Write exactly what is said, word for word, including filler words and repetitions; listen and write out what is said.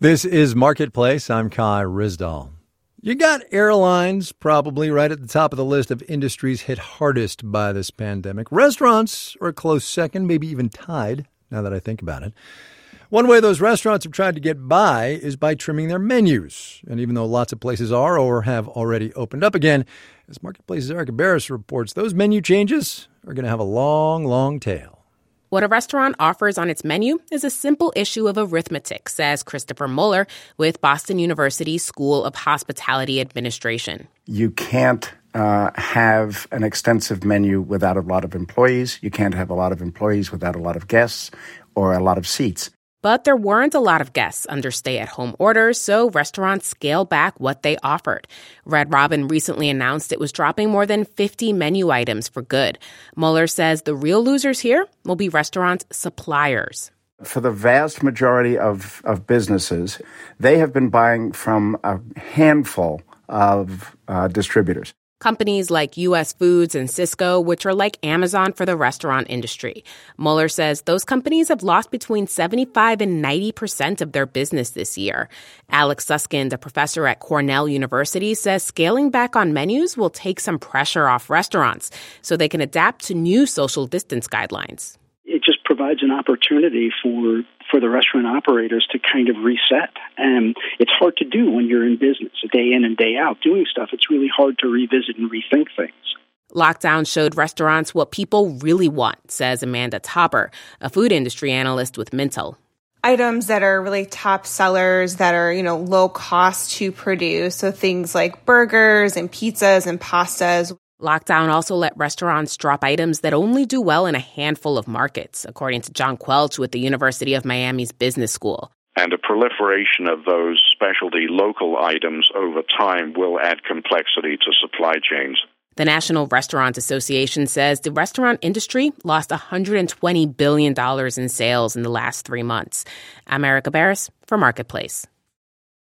This is Marketplace. I'm Kai Ryssdal. You got airlines probably right at the top of the list of industries hit hardest by this pandemic. Restaurants are a close second, maybe even tied, now that I think about it. One way those restaurants have tried to get by is by trimming their menus. And even though lots of places are or have already opened up again, as Marketplace's Erica Barris reports, those menu changes are going to have a long, long tail. What a restaurant offers on its menu is a simple issue of arithmetic, says Christopher Muller with Boston University School of Hospitality Administration. You can't uh, have an extensive menu without a lot of employees. You can't have a lot of employees without a lot of guests or a lot of seats. But there weren't a lot of guests under stay-at-home orders, so restaurants scaled back what they offered. Red Robin recently announced it was dropping more than fifty menu items for good. Mueller says the real losers here will be restaurant suppliers. For the vast majority of, of businesses, they have been buying from a handful of uh, distributors. Companies like U S Foods and Sysco, which are like Amazon for the restaurant industry. Mueller says those companies have lost between seventy-five and ninety percent of their business this year. Alex Suskind, a professor at Cornell University, says scaling back on menus will take some pressure off restaurants so they can adapt to new social distance guidelines. It just provides an opportunity for for the restaurant operators to kind of reset. And it's hard to do when you're in business, day in and day out, doing stuff. It's really hard to revisit and rethink things. Lockdown showed restaurants what people really want, says Amanda Tauber, a food industry analyst with Mintel. Items that are really top sellers that are, you know, low cost to produce. So things like burgers and pizzas and pastas. Lockdown also let restaurants drop items that only do well in a handful of markets, according to John Quelch with the University of Miami's Business School. And a proliferation of those specialty local items over time will add complexity to supply chains. The National Restaurant Association says the restaurant industry lost one hundred twenty billion dollars in sales in the last three months. I'm Erica Barris for Marketplace.